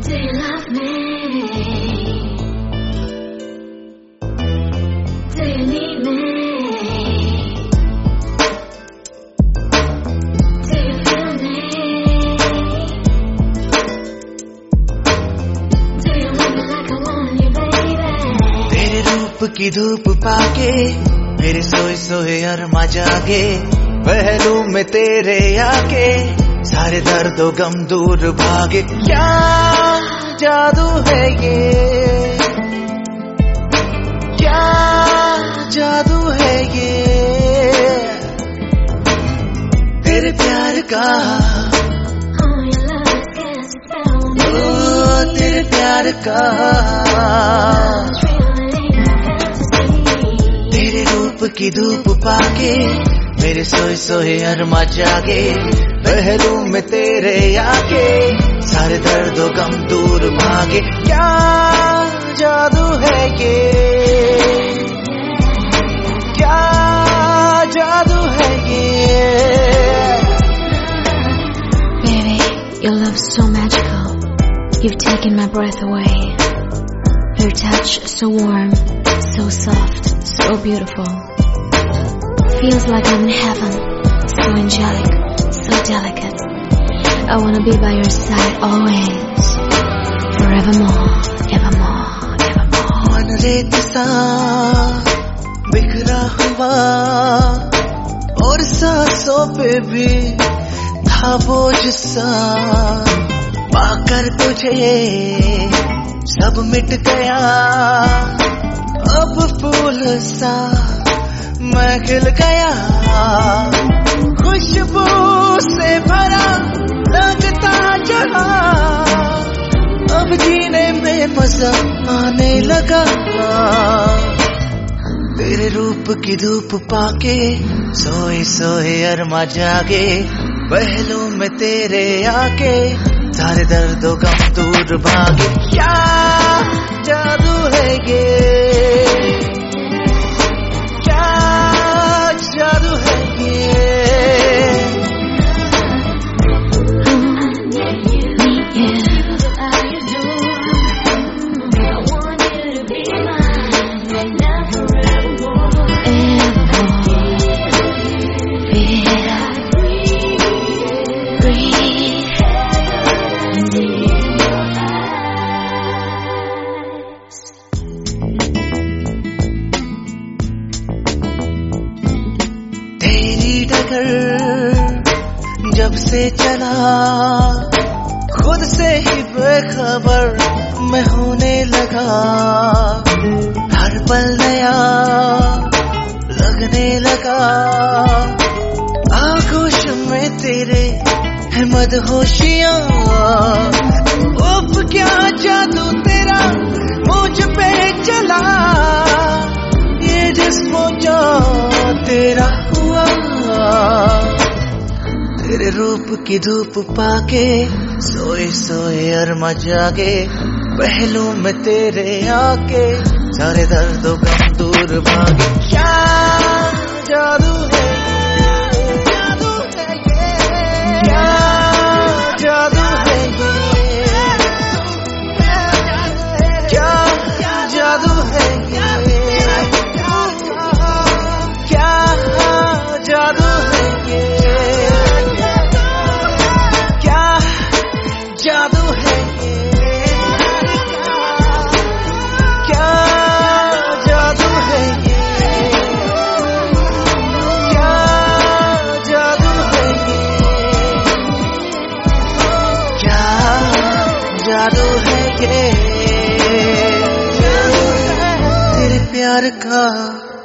Do you love me? Do you need me? Do you feel me? Do you love me like I want you, baby? तेरे रूप की धूप पाके मेरे सोए सोए अरमा जागे, पहलू में तेरे आके सारे दर्दो गम दूर भागे। क्या जादू है ये, क्या जादू है ये, तेरे प्यार का, तेरे प्यार का, तेरे रूप की धूप पाके मेरे सोए सोए अरमा जागे, पहलू में तेरे आके सारे दर्दो गम दूर भागे। क्या जादू है ये, क्या जादू है ये। Baby, your love's so magical. You've taken my breath away. Your touch so warm, so soft, so beautiful. Feels like I'm in heaven, so angelic, so delicate. I wanna be by your side always, forevermore, evermore, evermore. मन रेत सा बिखरा हुआ और सांसों पे भी था बोझ सा, पाकर तुझे सब मिट गया, अब फूल सा मैं खिल गया, खुशबू से भरा लगता चला, अब जीने में मजा आने लगा। तेरे रूप की धूप पाके सोए सोए अरमा जागे, पहलू में तेरे आके सारे दर्दों गम दूर भागे। क्या जादू है ये, क्या जादू है ये। जब से चला खुद से ही बेखबर मैं होने लगा, हर पल नया लगने लगा, आगोश में तेरे है मदहोशियां, अब क्या जादू तेरा मुझ पे चला, ये जिस्मो जा तेरा हुआ। तेरे रूप की धूप पाके सोए सोए अरमा जागे, पहलू में तेरे आके सारे दर्दों गम दूर भागे। क्या जादू है, जादू है ये, क्या जादू है ये, क्या जादू है ये, क्या जादू है ये, जादू है ये, क्या जादू है ये, क्या जादू है ये, क्या जादू है ये, तेरे प्यार का।